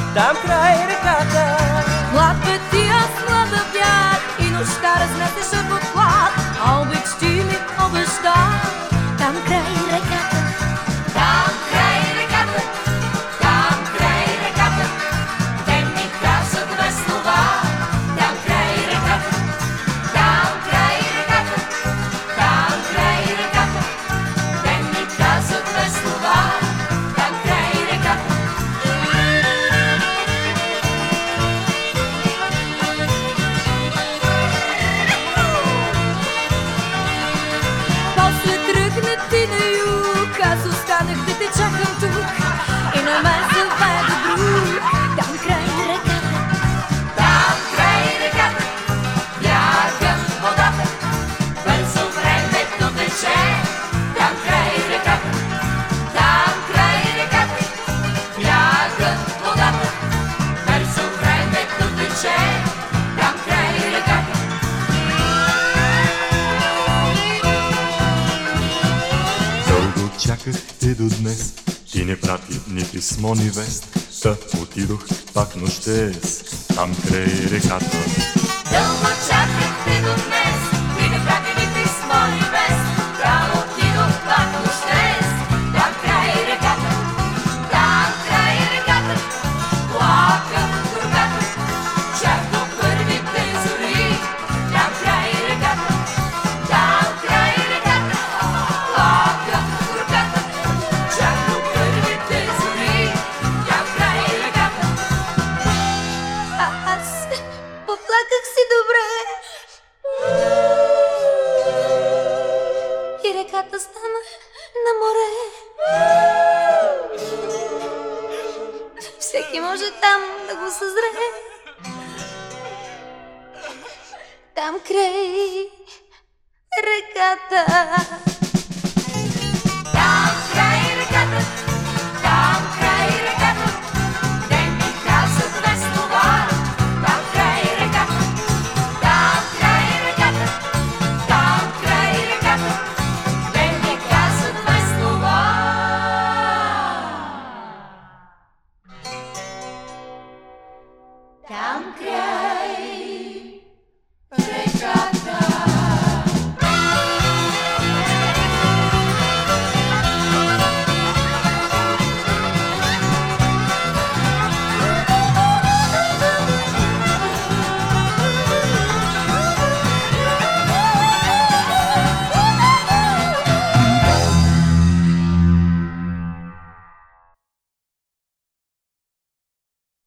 там край реката. Млад петия с млада бяг и нощта разнесеше в хлад, а обич ти ми обеща там край реката. Там край реката, там край реката, те ми каза две слова. Там край реката, там край реката, там край реката, те ми каза две слова. Там край реката. После тръгна ти на юг, аз останах да те чакам тук и на мен заведе друг. Там край реката, Там край реката, бяга водата, бързо времето тече. Там край реката, там край реката, бяга водата, бързо времето тече. Там край реката. Дълго чаках те до днес, ти не прати ни писмо, ни вест. Та отидох пак нощес, там край реката. Дълго чакахте до днес, ти не прати ни писмо, ни вест. Та отидох пак нощес. Там край реката, там край реката, плака горката, чак до първите зори. Там край реката, там край реката, плака горката, чак до първите зори. Там край реката. аз поплаках си добре и реката стана на море. Всеки може там да го съзре. Там край реката. Там край реката, там край реката, те ми каза две слова. Там край реката, там край реката, там край реката, те ми каза две слова. Там край реката.